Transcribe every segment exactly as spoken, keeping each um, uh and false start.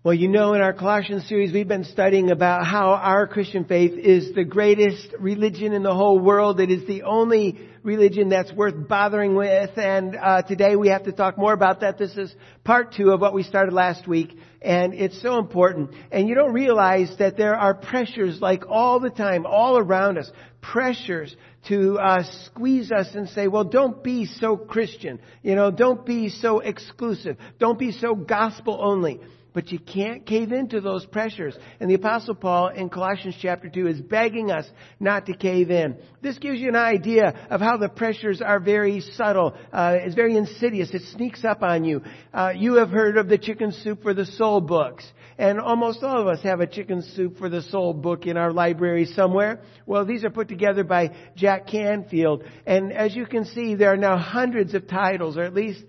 Well, you know, in our Colossians series, we've been studying about how our Christian faith is the greatest religion in the whole world. It is the only religion that's worth bothering with. And uh, today we have to talk more about that. This is part two of what we started last week. And it's so important. And you don't realize that there are pressures like all the time, all around us. Pressures to uh, squeeze us and say, well, don't be so Christian. You know, don't be so exclusive. Don't be so gospel only. But you can't cave into those pressures. And the Apostle Paul in Colossians chapter two is begging us not to cave in. This gives you an idea of how the pressures are very subtle. Uh, it's very insidious. It sneaks up on you. Uh, you have heard of the Chicken Soup for the Soul books. And almost all of us have a Chicken Soup for the Soul book in our library somewhere. Well, these are put together by Jack Canfield. And as you can see, there are now hundreds of titles, or at least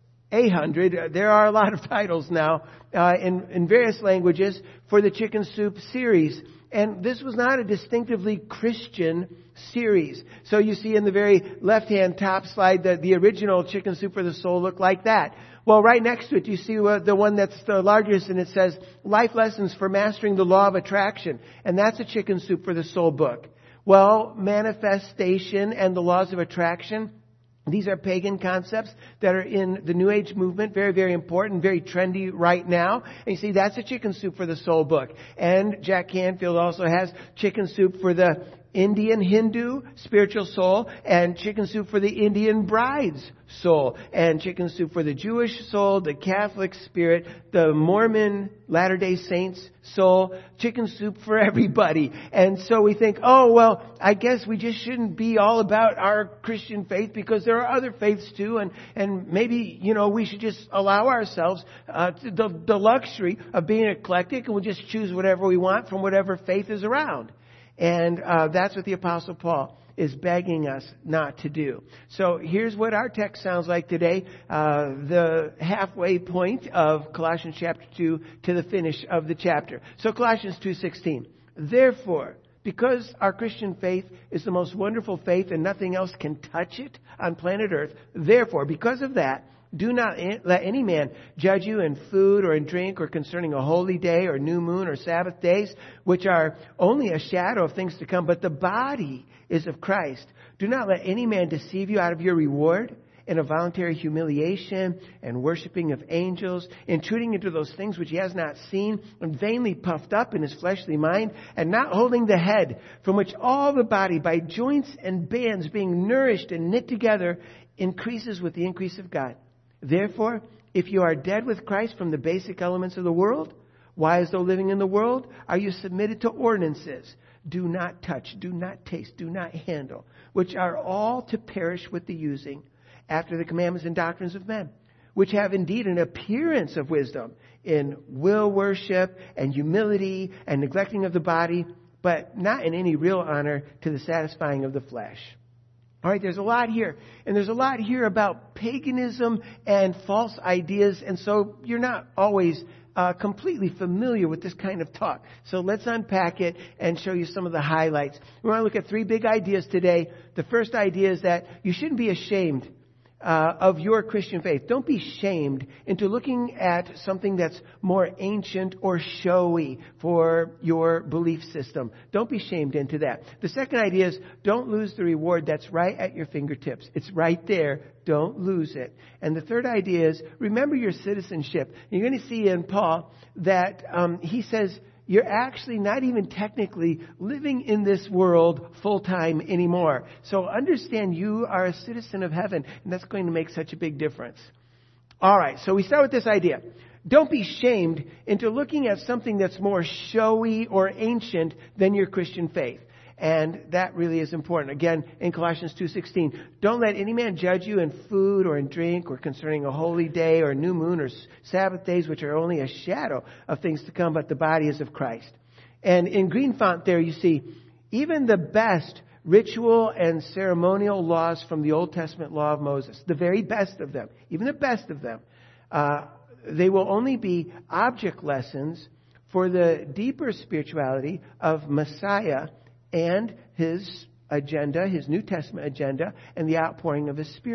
a hundred. There are a lot of titles now uh, in, in various languages for the Chicken Soup series. And this was not a distinctively Christian series. So you see in the very left-hand top slide that the original Chicken Soup for the Soul looked like that. Well, right next to it, you see the one that's the largest, and it says Life Lessons for Mastering the Law of Attraction. And that's a Chicken Soup for the Soul book. Well, manifestation and the laws of attraction, these are pagan concepts that are in the New Age movement. Very, very important, very trendy right now. And you see, that's a Chicken Soup for the Soul book. And Jack Canfield also has Chicken Soup for the Indian Hindu spiritual soul, and Chicken Soup for the Indian bride's soul, and Chicken Soup for the Jewish soul, the Catholic spirit, the Mormon Latter-day Saints soul, Chicken Soup for everybody. And so we think, oh, well, I guess we just shouldn't be all about our Christian faith because there are other faiths too, and, and maybe, you know, we should just allow ourselves uh, to the, the luxury of being eclectic, and we'll just choose whatever we want from whatever faith is around. And uh, that's what the Apostle Paul is begging us not to do. So here's what our text sounds like today. Uh, the halfway point of Colossians chapter two to the finish of the chapter. So Colossians two sixteen. Therefore, because our Christian faith is the most wonderful faith and nothing else can touch it on planet Earth, therefore, because of that, do not let any man judge you in food or in drink or concerning a holy day or new moon or Sabbath days, which are only a shadow of things to come, but the body is of Christ. Do not let any man deceive you out of your reward in a voluntary humiliation and worshiping of angels, intruding into those things which he has not seen, and vainly puffed up in his fleshly mind, and not holding the head, from which all the body by joints and bands being nourished and knit together increases with the increase of God. Therefore, if you are dead with Christ from the basic elements of the world, why, as though living in the world, are you submitted to ordinances? Do not touch, do not taste, do not handle, which are all to perish with the using, after the commandments and doctrines of men, which have indeed an appearance of wisdom in will worship and humility and neglecting of the body, but not in any real honor to the satisfying of the flesh. All right, there's a lot here. And there's a lot here about paganism and false ideas. And so you're not always uh, completely familiar with this kind of talk. So let's unpack it and show you some of the highlights. We want to look at three big ideas today. The first idea is that you shouldn't be ashamed Uh, of your Christian faith. Don't be shamed into looking at something that's more ancient or showy for your belief system. Don't be shamed into that. The second idea is don't lose the reward that's right at your fingertips. It's right there. Don't lose it. And the third idea is remember your citizenship. You're going to see in Paul that um, he says you're actually not even technically living in this world full time anymore. So understand you are a citizen of heaven, and that's going to make such a big difference. All right, so we start with this idea. Don't be shamed into looking at something that's more showy or ancient than your Christian faith. And that really is important. Again, in Colossians two sixteen, don't let any man judge you in food or in drink or concerning a holy day or new moon or Sabbath days, which are only a shadow of things to come, but the body is of Christ. And in green font there you see, even the best ritual and ceremonial laws from the Old Testament law of Moses, the very best of them, even the best of them, uh, they will only be object lessons for the deeper spirituality of Messiah and His agenda, His New Testament agenda, and the outpouring of His Spirit.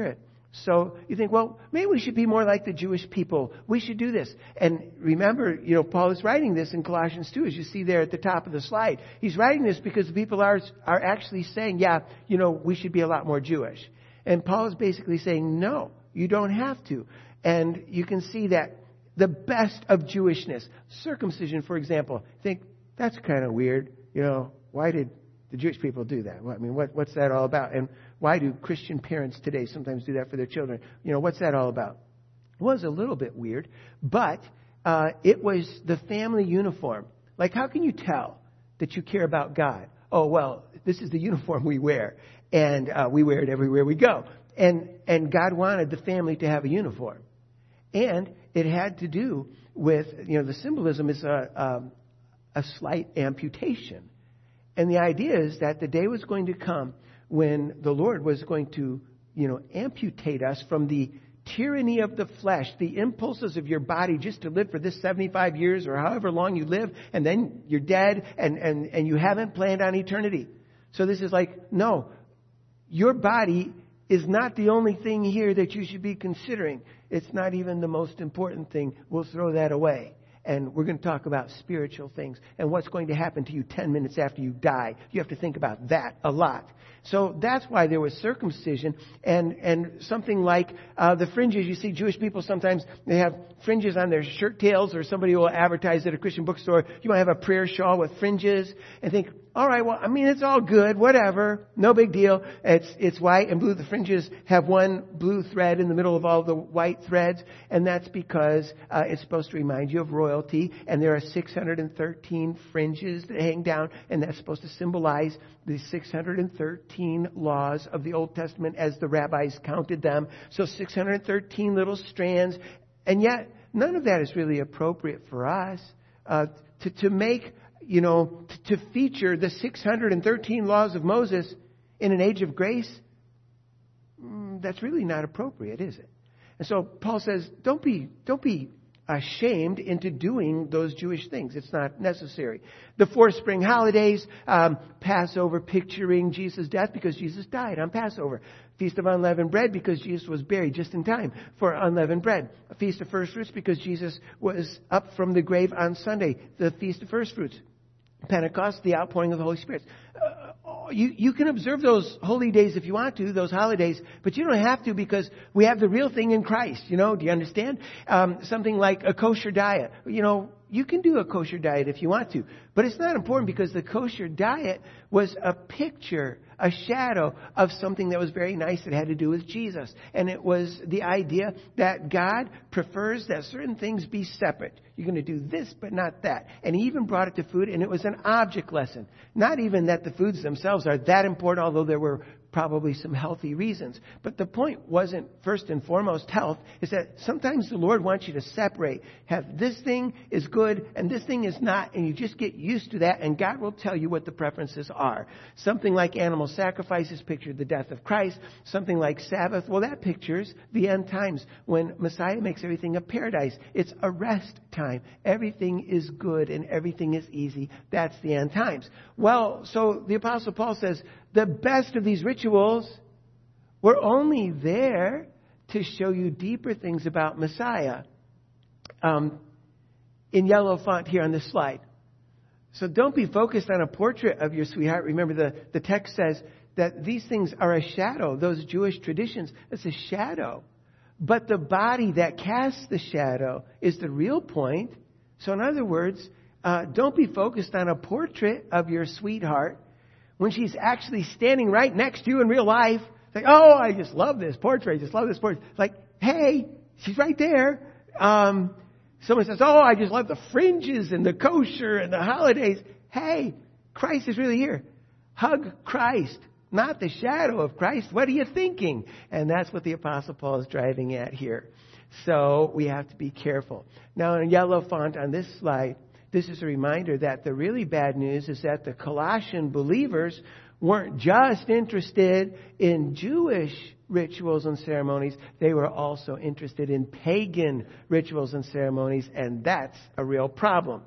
So you think, well, maybe we should be more like the Jewish people. We should do this. And remember, you know, Paul is writing this in Colossians two, as you see there at the top of the slide. He's writing this because the people are, are actually saying, yeah, you know, we should be a lot more Jewish. And Paul is basically saying, no, you don't have to. And you can see that the best of Jewishness, circumcision, for example, think that's kind of weird. You know, why did the Jewish people do that? Well, I mean, what, what's that all about? And why do Christian parents today sometimes do that for their children? You know, what's that all about? It was a little bit weird, but uh, it was the family uniform. Like, how can you tell that you care about God? Oh, well, this is the uniform we wear, and uh, we wear it everywhere we go. And and God wanted the family to have a uniform. And it had to do with, you know, the symbolism is a, um, a slight amputation. And the idea is that the day was going to come when the Lord was going to, you know, amputate us from the tyranny of the flesh, the impulses of your body just to live for this seventy-five years or however long you live, and then you're dead and, and, and you haven't planned on eternity. So this is like, no, your body is not the only thing here that you should be considering. It's not even the most important thing. We'll throw that away. And we're going to talk about spiritual things and what's going to happen to you ten minutes after you die. You have to think about that a lot. So that's why there was circumcision and, and something like uh, the fringes. You see Jewish people sometimes, they have fringes on their shirt tails, or somebody will advertise at a Christian bookstore, you might have a prayer shawl with fringes and think, all right, well, I mean, it's all good, whatever, no big deal. It's it's white and blue. The fringes have one blue thread in the middle of all the white threads, and that's because uh, it's supposed to remind you of royalty, and there are six hundred thirteen fringes that hang down, and that's supposed to symbolize the six hundred thirteen laws of the Old Testament as the rabbis counted them. So six hundred thirteen little strands, and yet none of that is really appropriate for us uh, to, to make... You know, to feature the six hundred thirteen laws of Moses in an age of grace, that's really not appropriate, is it? And so Paul says, don't be, don't be ashamed into doing those Jewish things. It's not necessary. The four spring holidays, um, Passover picturing Jesus' death because Jesus died on Passover. Feast of Unleavened Bread because Jesus was buried just in time for unleavened bread. A Feast of First Fruits because Jesus was up from the grave on Sunday. The Feast of First Fruits. Pentecost, the outpouring of the Holy Spirit. Uh, you, you can observe those holy days if you want to, those holidays, but you don't have to because we have the real thing in Christ. You know, do you understand? Um, something like a kosher diet. You know, you can do a kosher diet if you want to, but it's not important because the kosher diet was a picture, a shadow of something that was very nice that had to do with Jesus. And it was the idea that God prefers that certain things be separate. You're going to do this, but not that. And he even brought it to food, and it was an object lesson. Not even that the foods themselves are that important, although there were probably some healthy reasons. But the point wasn't first and foremost health. Is that sometimes the Lord wants you to separate. Have this thing is good and this thing is not. And you just get used to that. And God will tell you what the preferences are. Something like animal sacrifices pictured the death of Christ. Something like Sabbath. Well, that pictures the end times when Messiah makes everything a paradise. It's a rest time. Everything is good and everything is easy. That's the end times. Well, so the Apostle Paul says, the best of these rituals were only there to show you deeper things about Messiah. Um, in yellow font here on this slide. So don't be focused on a portrait of your sweetheart. Remember, the, the text says that these things are a shadow. Those Jewish traditions, it's a shadow. But the body that casts the shadow is the real point. So in other words, uh, don't be focused on a portrait of your sweetheart when she's actually standing right next to you in real life. It's like, oh, I just love this portrait. I just love this portrait. It's like, hey, she's right there. Um, someone says, oh, I just love the fringes and the kosher and the holidays. Hey, Christ is really here. Hug Christ, not the shadow of Christ. What are you thinking? And that's what the Apostle Paul is driving at here. So we have to be careful. Now, in yellow font on this slide, this is a reminder that the really bad news is that the Colossian believers weren't just interested in Jewish rituals and ceremonies. They were also interested in pagan rituals and ceremonies, and that's a real problem.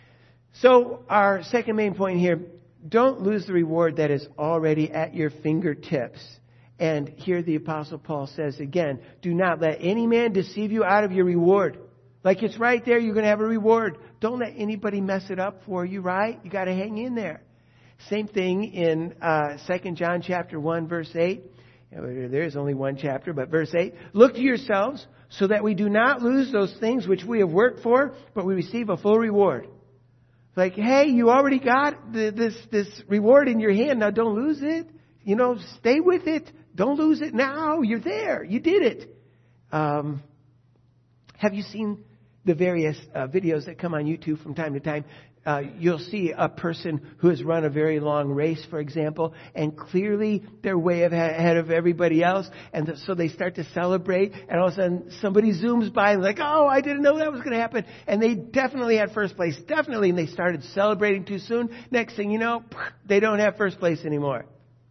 So our second main point here, don't lose the reward that is already at your fingertips. And here the Apostle Paul says again, do not let any man deceive you out of your reward. Like it's right there, you're going to have a reward. Don't let anybody mess it up for you, right? You got to hang in there. Same thing in uh, Second John chapter one, verse eight. There is only one chapter, but verse eight. Look to yourselves so that we do not lose those things which we have worked for, but we receive a full reward. Like, hey, you already got the, this, this reward in your hand. Now don't lose it. You know, stay with it. Don't lose it now. You're there. You did it. Um, have you seen the various uh, videos that come on YouTube from time to time? Uh, you'll see a person who has run a very long race, for example, and clearly they're way ahead of everybody else. And so they start to celebrate, and all of a sudden somebody zooms by and like, oh, I didn't know that was going to happen. And they definitely had first place, definitely. And they started celebrating too soon. Next thing you know, they don't have first place anymore.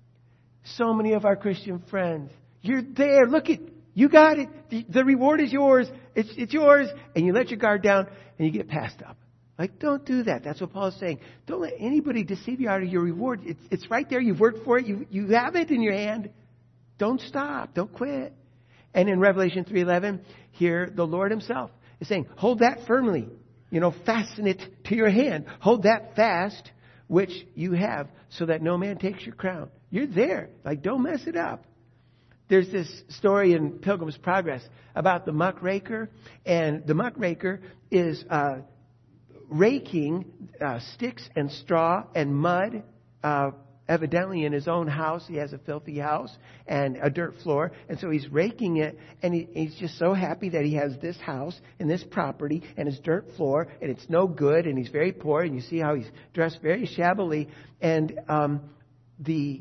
So many of our Christian friends, you're there. Look at, you got it. The, the reward is yours. It's, it's yours. And you let your guard down and you get passed up. Like, don't do that. That's what Paul is saying. Don't let anybody deceive you out of your reward. It's, it's right there. You've worked for it. You, you have it in your hand. Don't stop. Don't quit. And in Revelation three eleven, here the Lord himself is saying, hold that firmly. You know, fasten it to your hand. Hold that fast, which you have, so that no man takes your crown. You're there. Like, don't mess it up. There's this story in Pilgrim's Progress about the muckraker. And the muckraker is uh, raking uh, sticks and straw and mud, uh, evidently in his own house. He has a filthy house and a dirt floor. And so he's raking it. And he, he's just so happy that he has this house and this property and his dirt floor. And it's no good. And he's very poor. And you see how he's dressed very shabbily. And um, the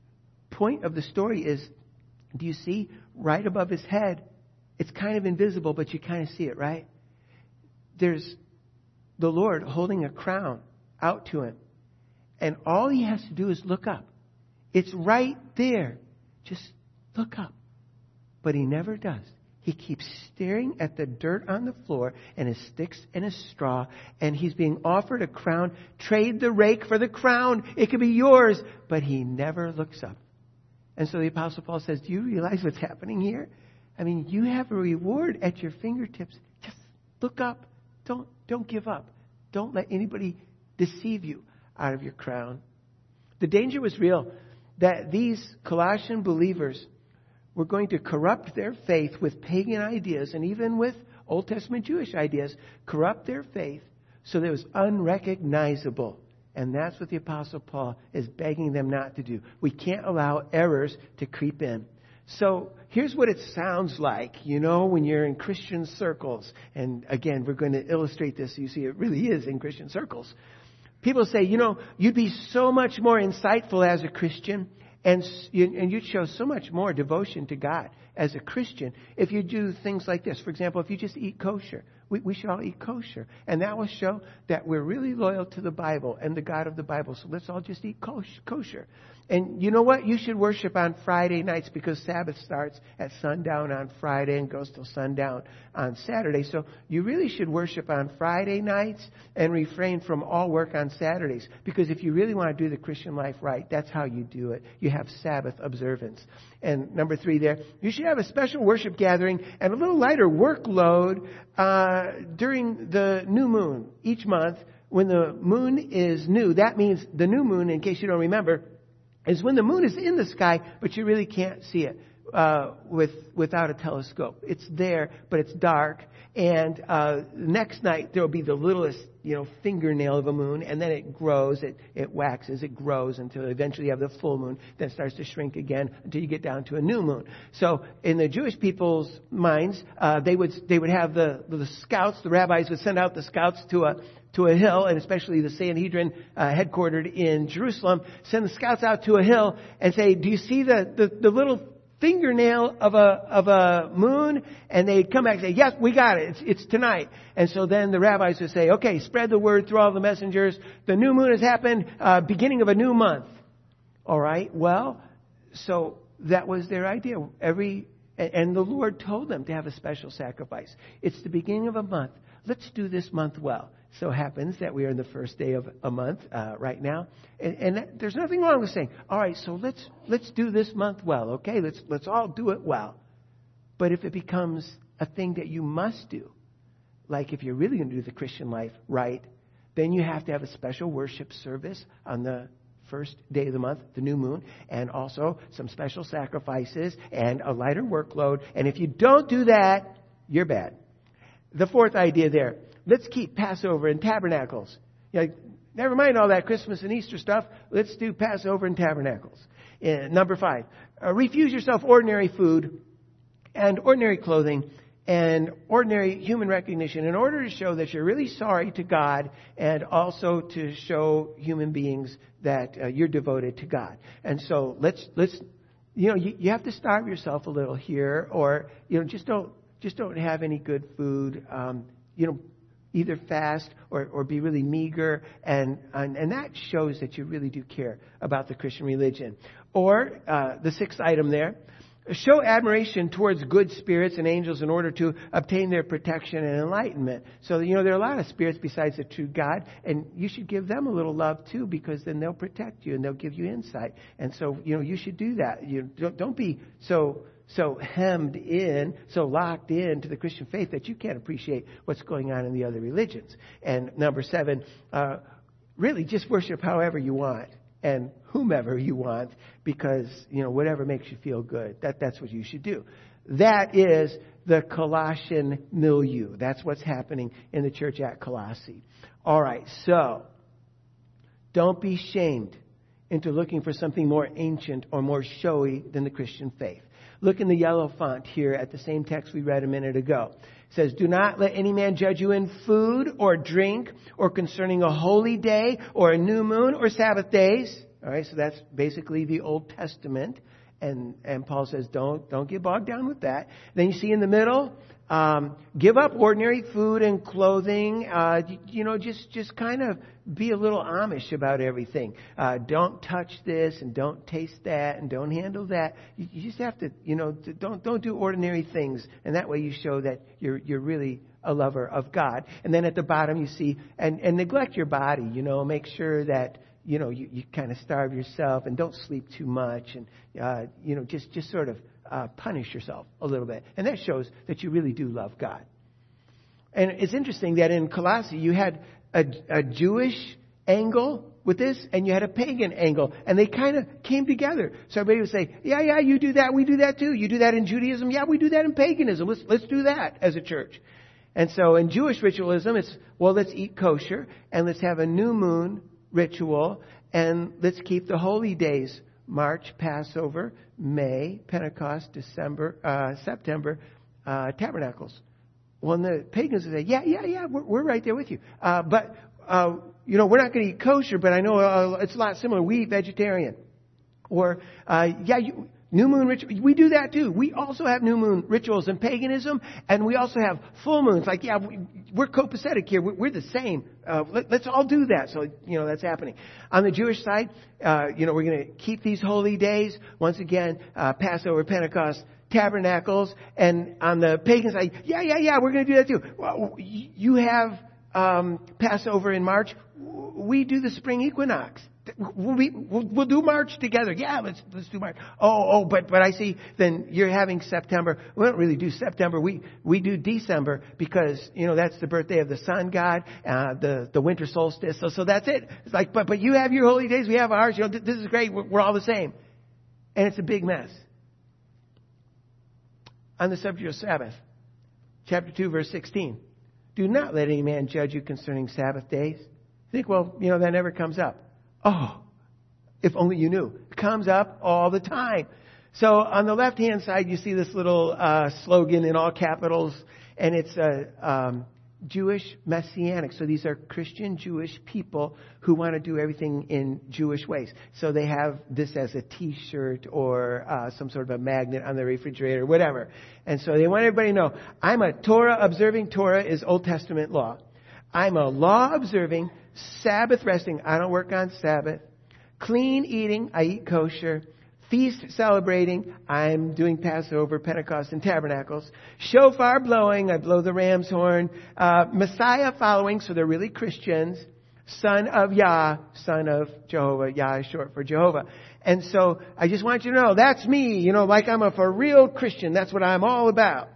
point of the story is, do you see right above his head? It's kind of invisible, but you kind of see it, right? There's the Lord holding a crown out to him. And all he has to do is look up. It's right there. Just look up. But he never does. He keeps staring at the dirt on the floor and his sticks and his straw. And he's being offered a crown. Trade the rake for the crown. It could be yours. But he never looks up. And so the Apostle Paul says, do you realize what's happening here? I mean, you have a reward at your fingertips. Just look up. Don't, don't give up. Don't let anybody deceive you out of your crown. The danger was real that these Colossian believers were going to corrupt their faith with pagan ideas and even with Old Testament Jewish ideas, corrupt their faith so that it was unrecognizable. And that's what the Apostle Paul is begging them not to do. We can't allow errors to creep in. So here's what it sounds like, you know, when you're in Christian circles. And again, we're going to illustrate this. You see, it really is in Christian circles. People say, you know, you'd be so much more insightful as a Christian, and and you'd show so much more devotion to God as a Christian if you do things like this. For example, if you just eat kosher. We, we should all eat kosher. And that will show that we're really loyal to the Bible and the God of the Bible. So let's all just eat kosher. And you know what? You should worship on Friday nights because Sabbath starts at sundown on Friday and goes till sundown on Saturday. So you really should worship on Friday nights and refrain from all work on Saturdays. Because if you really want to do the Christian life right, that's how you do it. You have Sabbath observance. And number three there, you should have a special worship gathering and a little lighter workload uh, during the new moon each month. When the moon is new, that means the new moon, in case you don't remember, is when the moon is in the sky, but you really can't see it uh, with without a telescope. It's there, but it's dark. And uh, next night there will be the littlest, you know, fingernail of a moon, and then it grows, it it waxes, it grows until eventually you have the full moon. Then it starts to shrink again until you get down to a new moon. So in the Jewish people's minds, uh, they would they would have the the scouts, the rabbis would send out the scouts to a to a hill, and especially the Sanhedrin uh, headquartered in Jerusalem, send the scouts out to a hill and say, do you see the, the, the little fingernail of a of a moon? And they'd come back and say, yes, we got it. It's, it's tonight. And so then the rabbis would say, okay, spread the word through all the messengers. The new moon has happened, uh, beginning of a new month. All right, well, so that was their idea. Every and the Lord told them to have a special sacrifice. It's the beginning of a month. Let's do this month well. so happens that we are in the first day of a month uh, right now, and, and that, there's nothing wrong with saying, all right, so let's let's do this month well, okay? Let's let's all do it well. But if it becomes a thing that you must do, like if you're really going to do the Christian life right, then you have to have a special worship service on the first day of the month, the new moon, and also some special sacrifices and a lighter workload. And if you don't do that, you're bad. The fourth idea there. Let's keep Passover and tabernacles. You know, never mind all that Christmas and Easter stuff. Let's do Passover and tabernacles. Uh, number five, uh, refuse yourself ordinary food and ordinary clothing and ordinary human recognition in order to show that you're really sorry to God and also to show human beings that uh, you're devoted to God. And so let's, let's, you know, you, you have to starve yourself a little here, or, you know, just don't, just don't have any good food, um, you know, either fast or, or be really meager, and, and and that shows that you really do care about the Christian religion. Or uh, the sixth item there, show admiration towards good spirits and angels in order to obtain their protection and enlightenment. So, you know, there are a lot of spirits besides the true God, and you should give them a little love too, because then they'll protect you and they'll give you insight. And so, you know, you should do that. You don't, don't be so so hemmed in, so locked in to the Christian faith that you can't appreciate what's going on in the other religions. And number seven, uh, really just worship however you want and whomever you want, because, you know, whatever makes you feel good, that, that's what you should do. That is the Colossian milieu. That's what's happening in the church at Colossae. All right, so don't be shamed into looking for something more ancient or more showy than the Christian faith. Look in the yellow font here at the same text we read a minute ago. It says, do not let any man judge you in food or drink or concerning a holy day or a new moon or Sabbath days. All right, so that's basically the Old Testament. And, and Paul says, don't, don't get bogged down with that. Then you see in the middle, um, give up ordinary food and clothing. Uh, you, you know, just, just kind of be a little Amish about everything. Uh, don't touch this and don't taste that and don't handle that. You, you just have to, you know, don't, don't do ordinary things. And that way you show that you're, you're really a lover of God. And then at the bottom you see, and, and neglect your body, you know, make sure that, you know, you, you kind of starve yourself and don't sleep too much, and, uh, you know, just, just sort of uh, punish yourself a little bit. And that shows that you really do love God. And it's interesting that in Colossae you had a, a Jewish angle with this and you had a pagan angle, and they kind of came together. So everybody would say, yeah, yeah, you do that, we do that too. You do that in Judaism, yeah, we do that in paganism. Let's, let's do that as a church. And so in Jewish ritualism, it's, well, let's eat kosher and let's have a new moon ritual, and let's keep the holy days: March, Passover; May, Pentecost; December, uh, September, uh, Tabernacles. Well, the pagans would say, yeah, yeah, yeah, we're, we're right there with you. Uh, but, uh, you know, we're not going to eat kosher, but I know uh, it's a lot similar. We eat vegetarian. Or, uh, yeah, you, new moon ritual. We do that too. We also have new moon rituals in paganism, and we also have full moons. Like, yeah, we, we're copacetic here. We're, we're the same. Uh, let, let's all do that. So, you know, that's happening. On the Jewish side, uh, you know, we're going to keep these holy days. Once again, uh, Passover, Pentecost, Tabernacles. And on the pagan side, yeah, yeah, yeah, we're going to do that too. Well, you have um, Passover in March. We do the spring equinox. We'll, be, we'll, we'll do March together. Yeah, let's let's do March. Oh, oh, but but I see. Then you're having September. We don't really do September. We we do December because, you know, that's the birthday of the sun god, uh, the the winter solstice. So so that's it. It's like, but but you have your holy days. We have ours. You know, th- this is great. We're, we're all the same, and it's a big mess. On the subject of Sabbath, chapter two, verse sixteen. Do not let any man judge you concerning Sabbath days. Think, well, you know, that never comes up. Oh, if only you knew. It comes up all the time. So on the left-hand side, you see this little uh, slogan in all capitals, and it's uh, um, Jewish Messianic. So these are Christian Jewish people who want to do everything in Jewish ways. So they have this as a T-shirt or uh, some sort of a magnet on the refrigerator, whatever. And so they want everybody to know, I'm a Torah-observing. Torah is Old Testament law. I'm a law-observing, Sabbath resting. I don't work on Sabbath. Clean eating. I eat kosher. feast celebrating, I'm doing Passover, Pentecost, and Tabernacles. Shofar blowing, I blow the ram's horn. Uh, Messiah following, so they're really Christians. Son of Yah, son of Jehovah. Yah is short for Jehovah. And so I just want you to know, that's me, you know, like I'm a for real Christian. That's what I'm all about.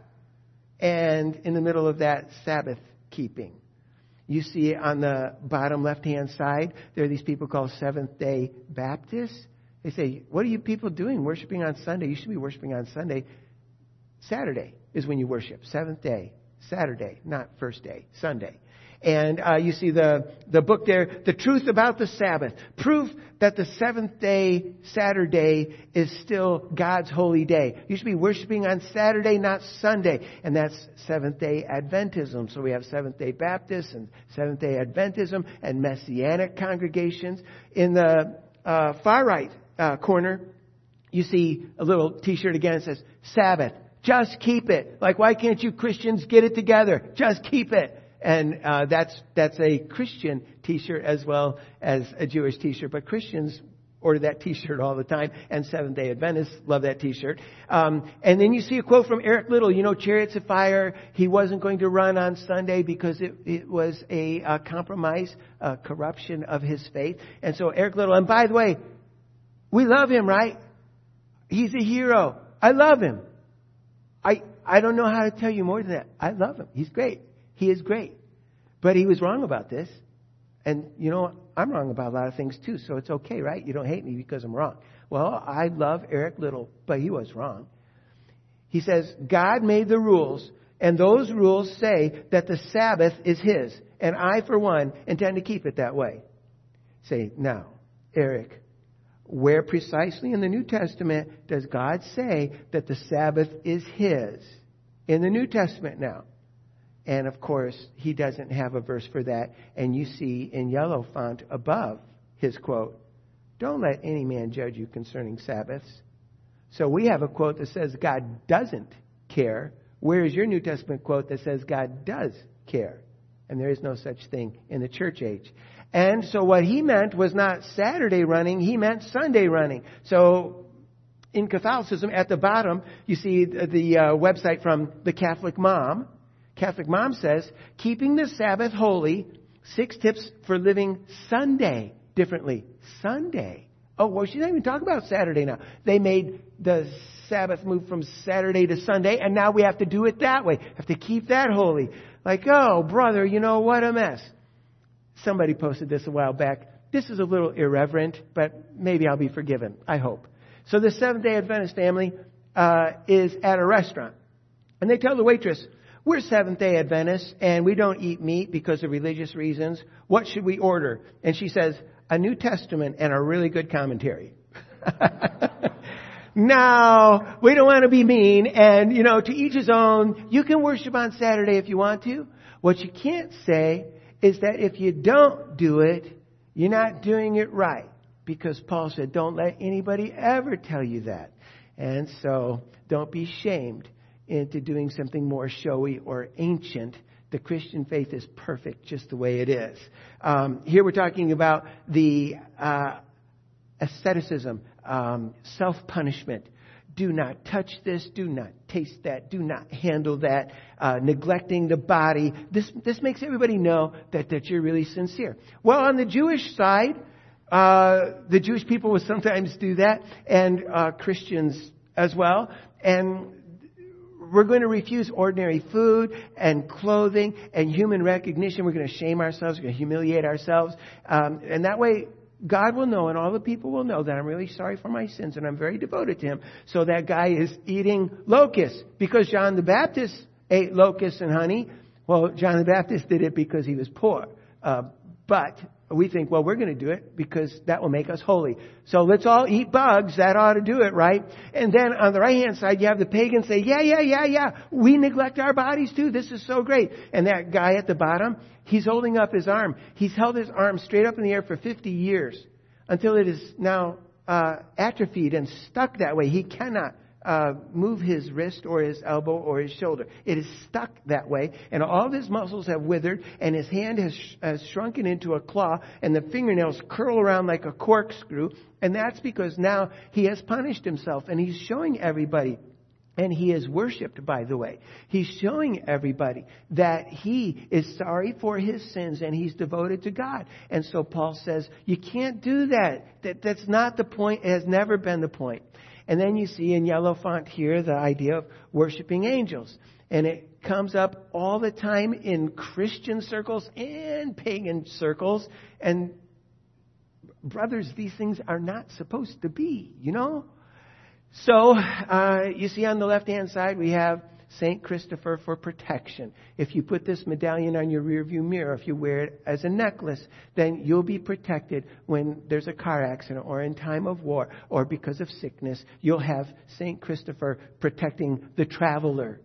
And in the middle of that, Sabbath keeping. You see on the bottom left-hand side, there are these people called Seventh-day Baptists. They say, what are you people doing worshiping on Sunday? You should be worshiping on Sunday. Saturday is when you worship. Seventh day, Saturday, not first day, Sunday. And uh, you see the, the book there, The Truth About the Sabbath. Proof that the seventh day, Saturday, is still God's holy day. You should be worshiping on Saturday, not Sunday. And that's Seventh-day Adventism. So we have Seventh-day Baptists and Seventh-day Adventism and Messianic congregations. In the uh, far right uh, corner, you see a little t-shirt again that says, Sabbath. Just keep it. Like, why can't you Christians get it together? Just keep it. And uh, that's that's a Christian t-shirt as well as a Jewish t-shirt. But Christians order that t-shirt all the time. And Seventh-day Adventists love that t-shirt. Um, and then you see a quote from Eric Liddell. You know, Chariots of Fire. He wasn't going to run on Sunday because it, it was a, a compromise, a corruption of his faith. And so Eric Liddell, and by the way, we love him, right? He's a hero. I love him. I I don't know how to tell you more than that. I love him. He's great. He is great. But he was wrong about this. And, you know, I'm wrong about a lot of things too. So it's okay, right? You don't hate me because I'm wrong. Well, I love Eric Liddell, but he was wrong. He says, God made the rules, and those rules say that the Sabbath is His. And I, for one, intend to keep it that way. Say, now, Eric, where precisely in the New Testament does God say that the Sabbath is His? In the New Testament now. And of course, he doesn't have a verse for that. And you see in yellow font above his quote, don't let any man judge you concerning Sabbaths. So we have a quote that says God doesn't care. Where is your New Testament quote that says God does care? And there is no such thing in the church age. And so what he meant was not Saturday running, he meant Sunday running. So in Catholicism, at the bottom, you see the uh, website from the Catholic Mom. Catholic Mom says, keeping the Sabbath holy, six tips for living Sunday differently. Sunday. Oh, well, she's not even talking about Saturday now. They made the Sabbath move from Saturday to Sunday, and now we have to do it that way. Have to keep that holy. Like, oh, brother, you know, what a mess. Somebody posted this a while back. This is a little irreverent, but maybe I'll be forgiven. I hope. So the Seventh-day Adventist family uh, is at a restaurant, and they tell the waitress, we're Seventh-day Adventists, and we don't eat meat because of religious reasons. What should we order? And she says, a New Testament and a really good commentary. Now, we don't want to be mean, and, you know, to each his own. You can worship on Saturday if you want to. What you can't say is that if you don't do it, you're not doing it right. Because Paul said, don't let anybody ever tell you that. And so, don't be shamed into doing something more showy or ancient. The Christian faith is perfect just the way it is. Um, here we're talking about the uh, asceticism, um, self-punishment. Do not touch this. Do not taste that. Do not handle that. Uh, neglecting the body. This this makes everybody know that, that you're really sincere. Well, on the Jewish side, uh, the Jewish people will sometimes do that, and uh, Christians as well. And we're going to refuse ordinary food and clothing and human recognition. We're going to shame ourselves. We're going to humiliate ourselves. Um, and that way, God will know and all the people will know that I'm really sorry for my sins and I'm very devoted to Him. So that guy is eating locusts because John the Baptist ate locusts and honey. Well, John the Baptist did it because he was poor. Uh, but we think, well, we're going to do it because that will make us holy. So let's all eat bugs. That ought to do it, right? And then on the right-hand side, you have the pagans say, yeah, yeah, yeah, yeah. We neglect our bodies too. This is so great. And that guy at the bottom, he's holding up his arm. He's held his arm straight up in the air for fifty years until it is now uh, atrophied and stuck that way. He cannot uh, move his wrist or his elbow or his shoulder. It is stuck that way, and all of his muscles have withered, and his hand has, sh- has shrunken into a claw, and the fingernails curl around like a corkscrew. And that's because now he has punished himself, and he's showing everybody. And he is worshipped, by the way. He's showing everybody that he is sorry for his sins and he's devoted to God. And so Paul says, you can't do that. that. That's not the point. It has never been the point. And then you see in yellow font here the idea of worshiping angels. And it comes up all the time in Christian circles and pagan circles. And brothers, these things are not supposed to be, you know? So, uh, you see on the left-hand side, we have Saint Christopher for protection. If you put this medallion on your rearview mirror, if you wear it as a necklace, then you'll be protected when there's a car accident or in time of war or because of sickness. You'll have Saint Christopher protecting the traveler.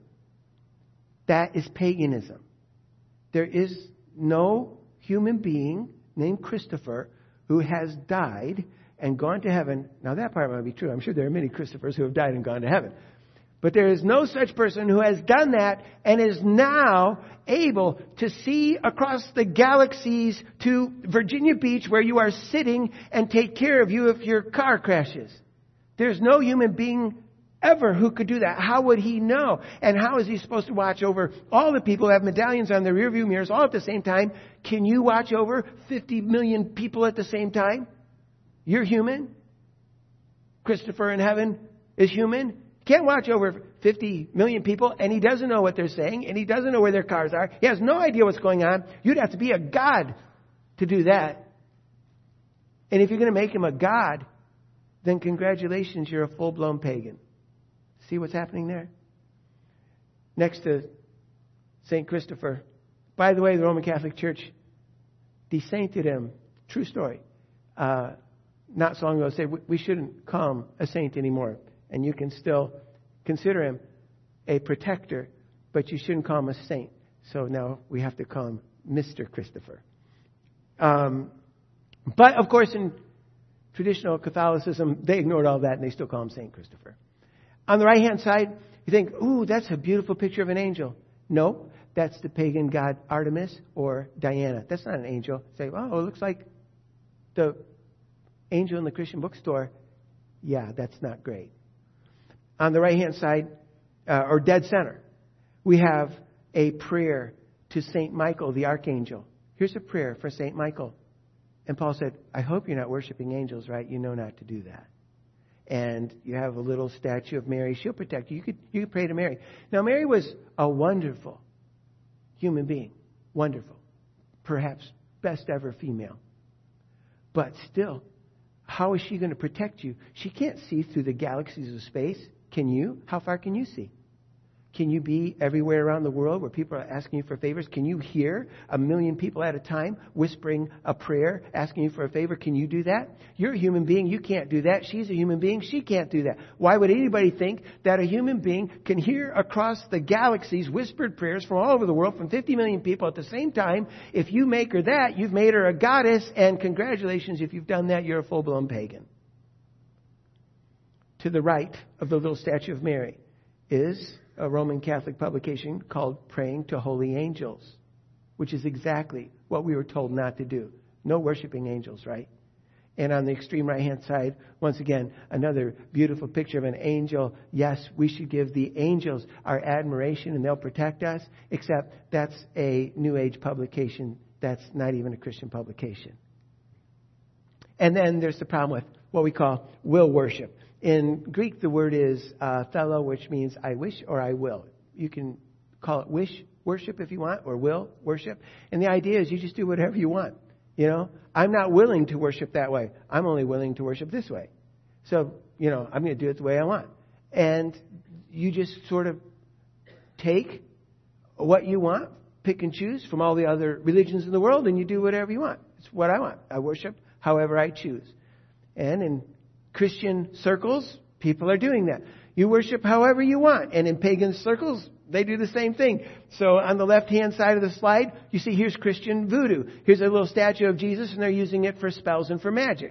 That is paganism. There is no human being named Christopher who has died and gone to heaven. Now that part might be true. I'm sure there are many Christophers who have died and gone to heaven. But there is no such person who has done that and is now able to see across the galaxies to Virginia Beach where you are sitting and take care of you if your car crashes. There's no human being ever who could do that. How would he know? And how is he supposed to watch over all the people who have medallions on their rearview mirrors all at the same time? Can you watch over fifty million people at the same time? You're human. Christopher in heaven is human. Can't watch over fifty million people, and he doesn't know what they're saying, and he doesn't know where their cars are. He has no idea what's going on. You'd have to be a god to do that. And if you're going to make him a god, then congratulations, you're a full-blown pagan. See what's happening there? Next to Saint Christopher. By the way, the Roman Catholic Church desainted him. True story. Uh, not so long ago, said we shouldn't call him a saint anymore. And you can still consider him a protector, but you shouldn't call him a saint. So now we have to call him Mister Christopher. Um, but, of course, in traditional Catholicism, they ignored all that and they still call him Saint Christopher. On the right-hand side, you think, ooh, that's a beautiful picture of an angel. No, that's the pagan god Artemis or Diana. That's not an angel. Say, oh, it looks like the angel in the Christian bookstore. Yeah, that's not great. On the right-hand side, uh, or dead center, we have a prayer to Saint Michael, the archangel. Here's a prayer for Saint Michael. And Paul said, I hope you're not worshiping angels, right? You know not to do that. And you have a little statue of Mary. She'll protect you. You could, you could pray to Mary. Now, Mary was a wonderful human being. Wonderful. Perhaps best ever female. But still, how is she going to protect you? She can't see through the galaxies of space. Can you? How far can you see? Can you be everywhere around the world where people are asking you for favors? Can you hear a million people at a time whispering a prayer, asking you for a favor? Can you do that? You're a human being. You can't do that. She's a human being. She can't do that. Why would anybody think that a human being can hear across the galaxies whispered prayers from all over the world from fifty million people at the same time? If you make her that, you've made her a goddess, and congratulations, if you've done that, you're a full-blown pagan. To the right of the little statue of Mary is a Roman Catholic publication called Praying to Holy Angels, which is exactly what we were told not to do. No worshiping angels, right? And on the extreme right-hand side, once again, another beautiful picture of an angel. Yes, we should give the angels our admiration and they'll protect us, except that's a New Age publication. That's not even a Christian publication. And then there's the problem with what we call will worship. In Greek, the word is uh, thelo, which means I wish or I will. You can call it wish worship if you want, or will worship. And the idea is you just do whatever you want. You know, I'm not willing to worship that way. I'm only willing to worship this way. So, you know, I'm going to do it the way I want. And you just sort of take what you want, pick and choose from all the other religions in the world, and you do whatever you want. It's what I want. I worship however I choose. And in Christian circles, people are doing that. You worship however you want. And in pagan circles, they do the same thing. So on the left-hand side of the slide, you see here's Christian voodoo. Here's a little statue of Jesus, and they're using it for spells and for magic.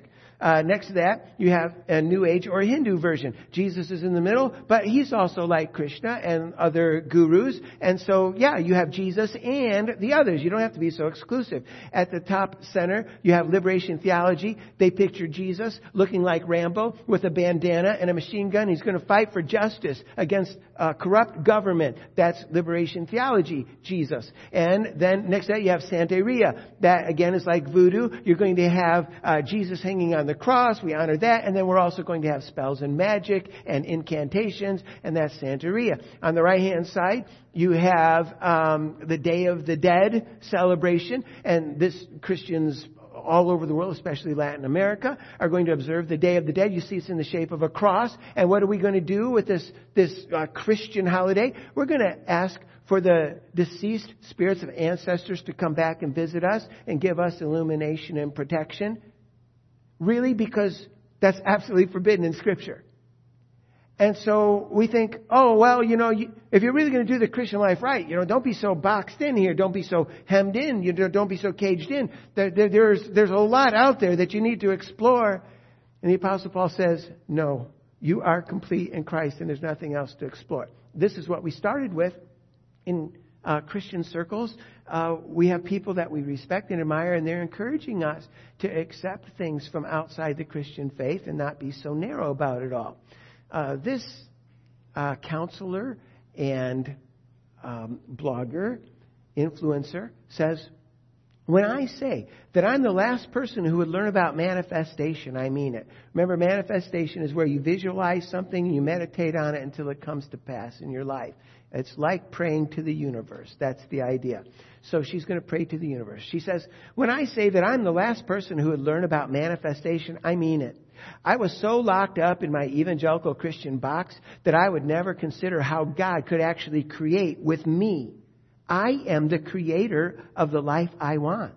Uh, next to that, you have a New Age or Hindu version. Jesus is in the middle, but he's also like Krishna and other gurus. And so, yeah, you have Jesus and the others. You don't have to be so exclusive. At the top center, you have Liberation Theology. They picture Jesus looking like Rambo with a bandana and a machine gun. He's going to fight for justice against uh, corrupt government. That's Liberation Theology, Jesus. And then next to that, you have Santeria. That, again, is like voodoo. You're going to have uh, Jesus hanging on the cross. We honor that. And then we're also going to have spells and magic and incantations, and that's Santeria. On the right-hand side, you have um, the Day of the Dead celebration, and this Christians all over the world, especially Latin America, are going to observe the Day of the Dead. You see it's in the shape of a cross. And what are we going to do with this, this uh, Christian holiday? We're going to ask for the deceased spirits of ancestors to come back and visit us and give us illumination and protection. Really? Because that's absolutely forbidden in Scripture. And so we think, oh, well, you know, you, if you're really going to do the Christian life right, you know, don't be so boxed in here. Don't be so hemmed in. You know, don't be so caged in. There, there, there's, there's a lot out there that you need to explore. And the Apostle Paul says, no, you are complete in Christ and there's nothing else to explore. This is what we started with in uh, Christian circles. Uh, we have people that we respect and admire, and they're encouraging us to accept things from outside the Christian faith and not be so narrow about it all. Uh, this uh, counselor and um, blogger, influencer says, when I say that I'm the last person who would learn about manifestation, I mean it. Remember, manifestation is where you visualize something and you meditate on it until it comes to pass in your life. It's like praying to the universe. That's the idea. So she's going to pray to the universe. She says, when I say that I'm the last person who would learn about manifestation, I mean it. I was so locked up in my evangelical Christian box that I would never consider how God could actually create with me. I am the creator of the life I want.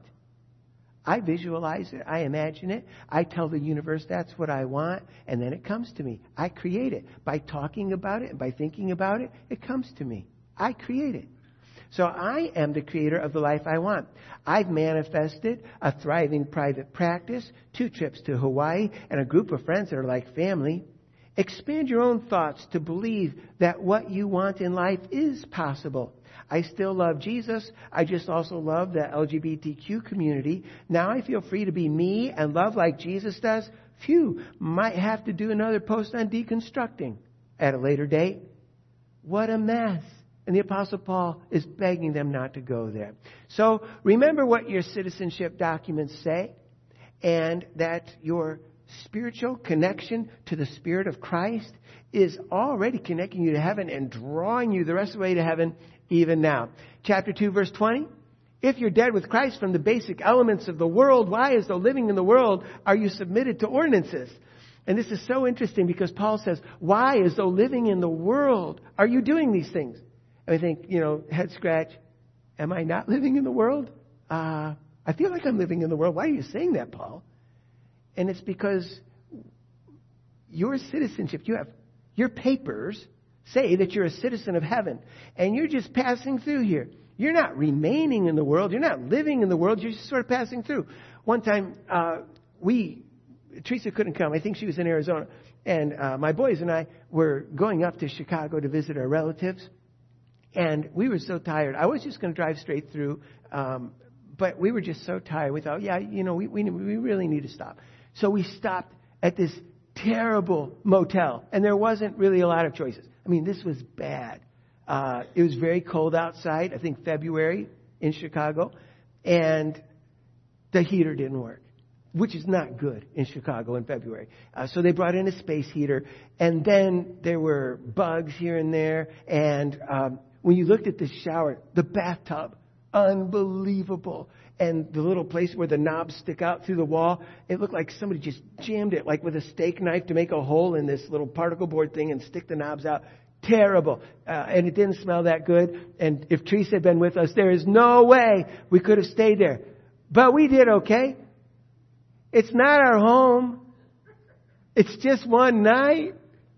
I visualize it. I imagine it. I tell the universe that's what I want, and then it comes to me. I create it. By talking about it and by thinking about it, it comes to me. I create it. So I am the creator of the life I want. I've manifested a thriving private practice, two trips to Hawaii, and a group of friends that are like family. Expand your own thoughts to believe that what you want in life is possible. I still love Jesus. I just also love the L G B T Q community. Now I feel free to be me and love like Jesus does. Phew, might have to do another post on deconstructing at a later date. What a mess. And the Apostle Paul is begging them not to go there. So remember what your citizenship documents say, and that your spiritual connection to the Spirit of Christ is already connecting you to heaven and drawing you the rest of the way to heaven even now. Chapter two, verse twenty. If you're dead with Christ from the basic elements of the world, why, as though living in the world, are you submitted to ordinances? And this is so interesting because Paul says, why, as though living in the world, are you doing these things? And I think, you know, head scratch, am I not living in the world? Uh, I feel like I'm living in the world. Why are you saying that, Paul? And it's because your citizenship, you have your papers say that you're a citizen of heaven. And you're just passing through here. You're not remaining in the world. You're not living in the world. You're just sort of passing through. One time, uh, we, Teresa couldn't come. I think she was in Arizona. And uh, my boys and I were going up to Chicago to visit our relatives. And we were so tired. I was just going to drive straight through. Um, but we were just so tired. We thought, yeah, you know, we, we, we really need to stop. So we stopped at this terrible motel. And there wasn't really a lot of choices. I mean, this was bad. Uh, it was very cold outside, I think February in Chicago. And the heater didn't work, which is not good in Chicago in February. Uh, so they brought in a space heater. And then there were bugs here and there. And um, when you looked at the shower, the bathtub, unbelievable. And the little place where the knobs stick out through the wall, it looked like somebody just jammed it, like with a steak knife, to make a hole in this little particle board thing and stick the knobs out. Terrible. Uh, and it didn't smell that good. And if Teresa had been with us, there is no way we could have stayed there. But we did okay. It's not our home. It's just one night.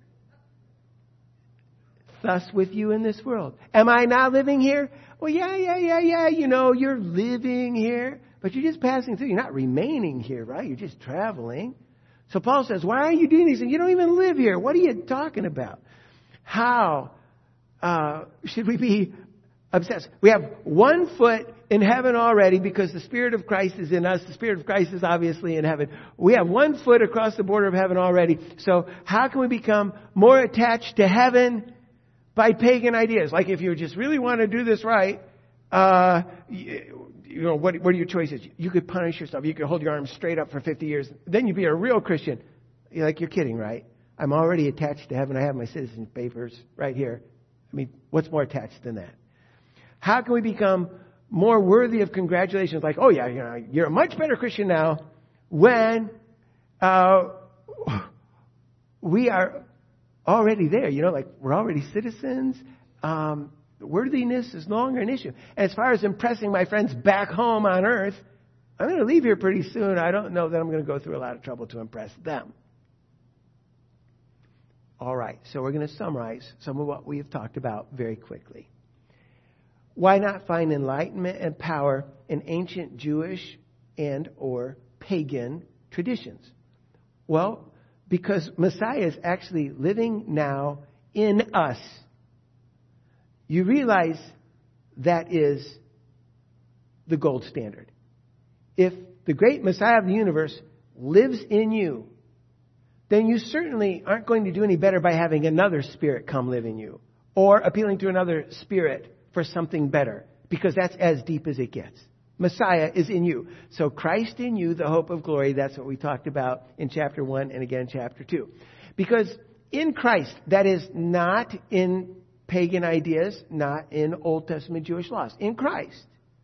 Thus with you in this world. Am I not living here? Well, yeah, yeah, yeah, yeah. You know, you're living here, but you're just passing through. You're not remaining here, right? You're just traveling. So Paul says, why are you doing these things? You don't even live here. What are you talking about? How uh, should we be obsessed? We have one foot in heaven already because the Spirit of Christ is in us. The Spirit of Christ is obviously in heaven. We have one foot across the border of heaven already. So how can we become more attached to heaven by pagan ideas? Like if you just really want to do this right, uh, you, you know, what, what are your choices? You could punish yourself. You could hold your arms straight up for fifty years. Then you'd be a real Christian. You're like, you're kidding, right? I'm already attached to heaven. I have my citizen papers right here. I mean, what's more attached than that? How can we become more worthy of congratulations? Like, oh yeah, you know, you're a much better Christian now when uh, we are already there. You know, like we're already citizens. Um, worthiness is no longer an issue. And as far as impressing my friends back home on earth, I'm going to leave here pretty soon. I don't know that I'm going to go through a lot of trouble to impress them. All right, so we're going to summarize some of what we have talked about very quickly. Why not find enlightenment and power in ancient Jewish and or pagan traditions? Well, because Messiah is actually living now in us. You realize that is the gold standard. If the great Messiah of the universe lives in you, then you certainly aren't going to do any better by having another spirit come live in you or appealing to another spirit for something better, because that's as deep as it gets. Messiah is in you. So Christ in you, the hope of glory, that's what we talked about in chapter one and again chapter two. Because in Christ, that is not in pagan ideas, not in Old Testament Jewish laws. In Christ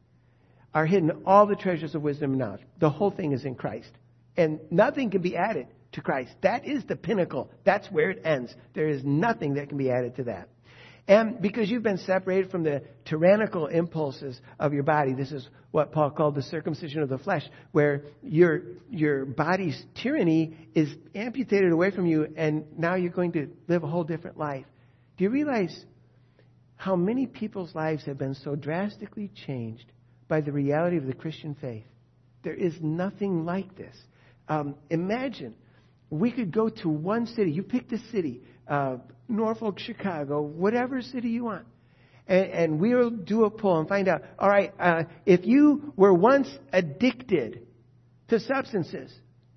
are hidden all the treasures of wisdom and knowledge. The whole thing is in Christ. And nothing can be added to Christ. That is the pinnacle. That's where it ends. There is nothing that can be added to that. And because you've been separated from the tyrannical impulses of your body, this is what Paul called the circumcision of the flesh, where your your body's tyranny is amputated away from you, and now you're going to live a whole different life. Do you realize how many people's lives have been so drastically changed by the reality of the Christian faith? There is nothing like this. Um, imagine we could go to one city. You pick the city. Uh, Norfolk, Chicago, whatever city you want. And, and we'll do a poll and find out, all right, uh, if you were once addicted to substances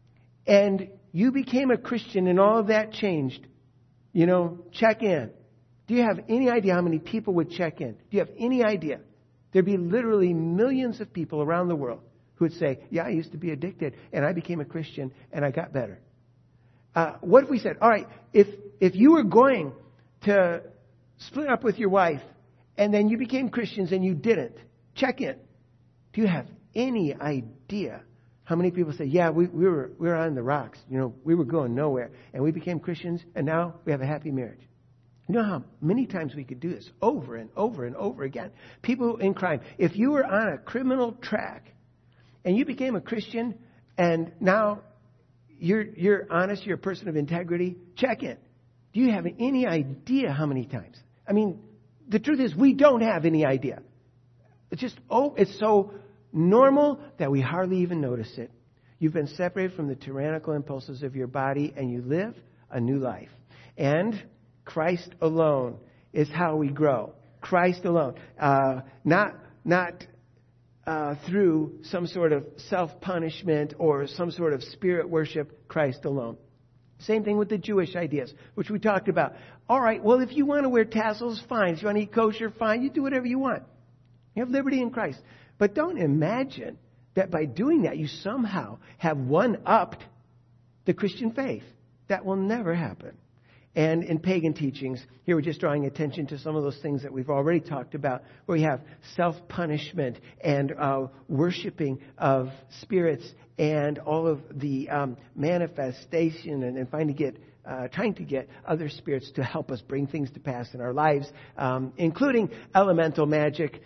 and you became a Christian and all of that changed, you know, check in. Do you have any idea how many people would check in? Do you have any idea? There'd be literally millions of people around the world who would say, yeah, I used to be addicted and I became a Christian and I got better. Uh, what if we said, all right, if if you were going to split up with your wife and then you became Christians and you didn't, check in. Do you have any idea how many people say, yeah, we, we were we were on the rocks, you know, we were going nowhere and we became Christians and now we have a happy marriage? You know how many times we could do this over and over and over again? People in crime. If you were on a criminal track and you became a Christian and now You're, you're honest, you're a person of integrity, check in. Do you have any idea how many times? I mean, the truth is we don't have any idea. It's just, oh, it's so normal that we hardly even notice it. You've been separated from the tyrannical impulses of your body and you live a new life. And Christ alone is how we grow. Christ alone. Uh, not, not, Uh, through some sort of self-punishment or some sort of spirit worship, Christ alone. Same thing with the Jewish ideas, which we talked about. All right, well, if you want to wear tassels, fine. If you want to eat kosher, fine. You do whatever you want. You have liberty in Christ. But don't imagine that by doing that, you somehow have one-upped the Christian faith. That will never happen. And in pagan teachings, here we're just drawing attention to some of those things that we've already talked about, where you have self-punishment and uh, worshiping of spirits and all of the um, manifestation and, and trying to get uh, trying to get other spirits to help us bring things to pass in our lives, um, including elemental magic.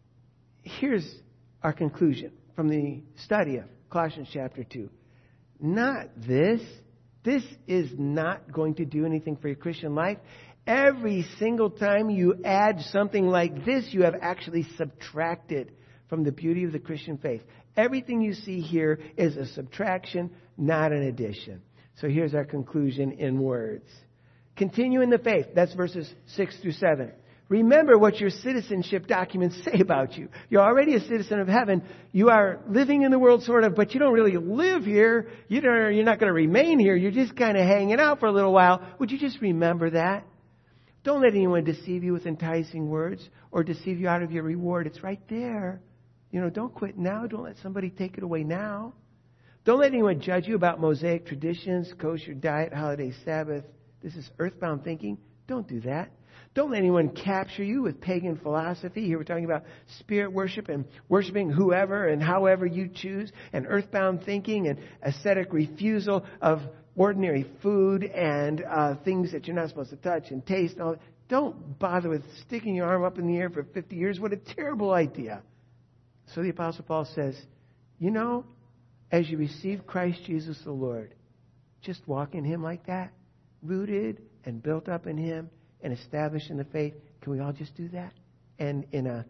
Here's our conclusion from the study of Colossians chapter two. Not this. This is not going to do anything for your Christian life. Every single time you add something like this, you have actually subtracted from the beauty of the Christian faith. Everything you see here is a subtraction, not an addition. So here's our conclusion in words. Continue in the faith. That's verses six through seven. Remember what your citizenship documents say about you. You're already a citizen of heaven. You are living in the world, sort of, but you don't really live here. You don't, you're not going to remain here. You're just kind of hanging out for a little while. Would you just remember that? Don't let anyone deceive you with enticing words or deceive you out of your reward. It's right there. You know, don't quit now. Don't let somebody take it away now. Don't let anyone judge you about Mosaic traditions, kosher diet, holiday Sabbath. This is earthbound thinking. Don't do that. Don't let anyone capture you with pagan philosophy. Here we're talking about spirit worship and worshiping whoever and however you choose, and earthbound thinking and ascetic refusal of ordinary food and uh, things that you're not supposed to touch and taste. And all. Don't bother with sticking your arm up in the air for fifty years. What a terrible idea. So the Apostle Paul says, you know, as you receive Christ Jesus the Lord, just walk in Him like that, rooted and built up in Him, and established in the faith. Can we all just do that? And in a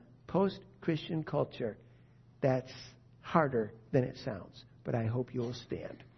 post-Christian culture, that's harder than it sounds. But I hope you'll stand.